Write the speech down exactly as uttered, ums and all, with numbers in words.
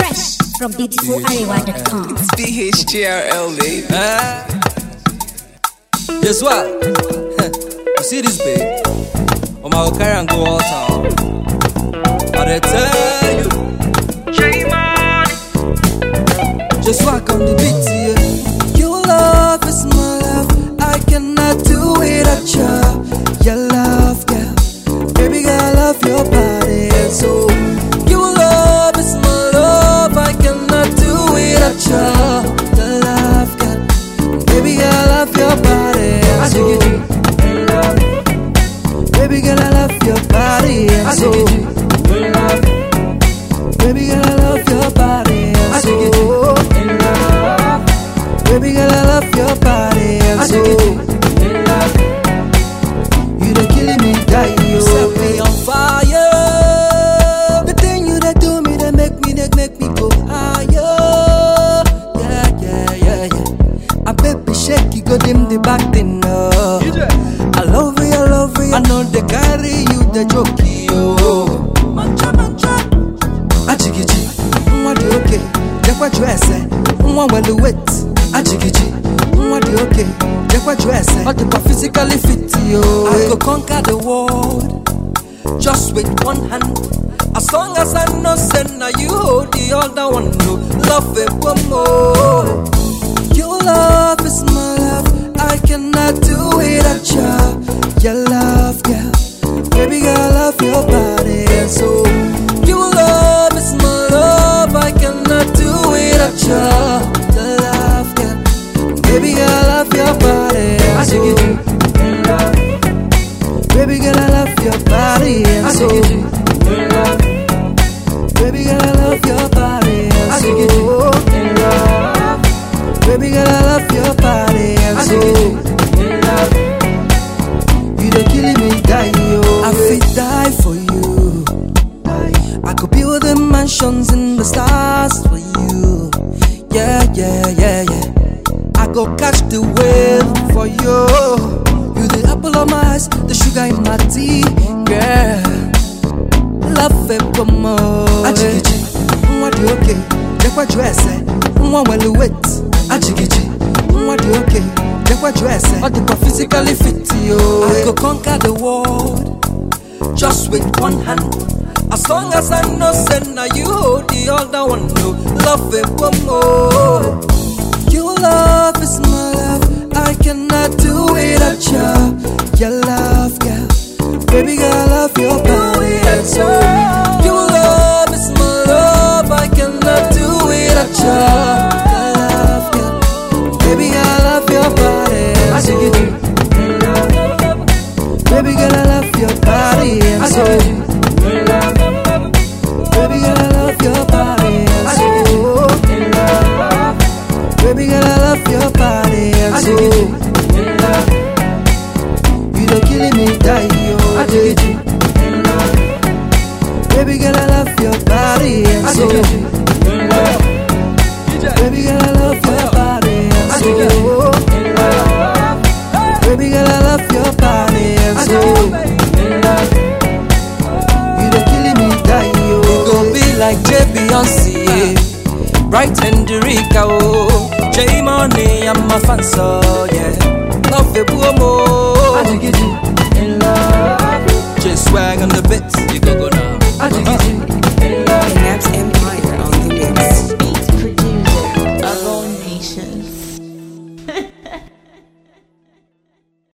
Fresh from beautiful arewa dot com. B H G R L, baby. Ah. Guess what? You see this, babe? I'm gonna carry and go all town. But I tell you, just walk on the beat, yeah. Your love is my love. I cannot do without you. Your love, yeah. Baby girl, I love your body. And so, your love is my love. I cannot do without you. Your love, yeah. Baby girl, I love your body. And so, baby girl, I love your body. And so, baby girl, I love your body. And so, baby girl, I love your body. And so, you done killing me, die. You set me on fire. The thing you that do me, that make me, that make me go higher. Yeah, yeah, yeah, yeah. I baby shake you, go dim the back thing up. I love you, I love you. I know they carry you, the joke you. Mancha, mancha. Achigiji, what do you okay? Check what you say. One well wait. Achigiji, what do you okay? Check what you say. But you physically fit you. I go conquer the world just with one hand. As long as I know, send now you hold the other one. No love it one more. Your love is my love. I cannot do without you. Your love, yeah. Baby girl, I love your body. And so, your love is my love. I cannot do without you. Your love, yeah. Baby girl, I love your body. And so, baby girl, I love your body. And so, baby girl, I love your body. And so, baby girl, I love your body. And so, you done killing me, die, yo. I feel die for you. I could build the mansions in the stars for you. Yeah, yeah, yeah, yeah. I go catch the wave for you. You the apple of my eyes, the sugar in my tea, girl. Love it, come on. Achigiji, what do you okay? Check what you say. One well wait. Achigiji, what do you okay? Check what you say. But you physically fit you. I go conquer the world just with one hand. As long as I know, send now you hold the other one. No love it one more. Your love is my love. I cannot do without you. Your love, yeah. Baby girl, I love your body. And so, your love is my love. I cannot do without you. Your love, yeah. Baby girl, I love your body. And so, baby girl, I love your body. And so, baby girl, I love your body. And so, baby girl, I love your body. And so, you done killing me, die, yo. Baby girl, I love your body. And so, baby girl, I love your body. And so, baby girl, I love your body. And so, you done killing me, die, yo. You gon' be like J Beyonce, Bright and Rica, oh. J Money, I'm a fan, so yeah. Love it, boom, I dig it in love. Just swag on the bits, you go go now. I dig it in love. Naps Empire on the mix. Beat producer of all nations.